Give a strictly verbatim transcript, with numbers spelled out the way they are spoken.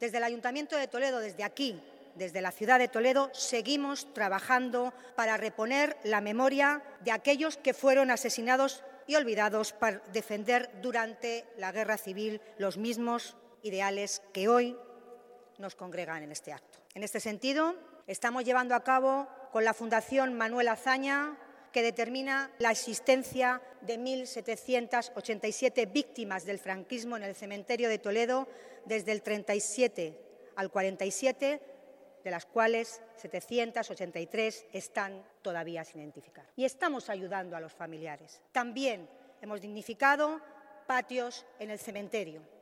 Desde el Ayuntamiento de Toledo, desde aquí, desde la ciudad de Toledo, seguimos trabajando para reponer la memoria de aquellos que fueron asesinados y olvidados para defender durante la Guerra Civil los mismos ideales que hoy nos congregan en este acto. En este sentido, estamos llevando a cabo con la Fundación Manuel Azaña, que determina la existencia de mil setecientas ochenta y siete víctimas del franquismo en el cementerio de Toledo desde el treinta y siete al cuarenta y siete, de las cuales setecientas ochenta y tres están todavía sin identificar. Y estamos ayudando a los familiares. También hemos dignificado patios en el cementerio.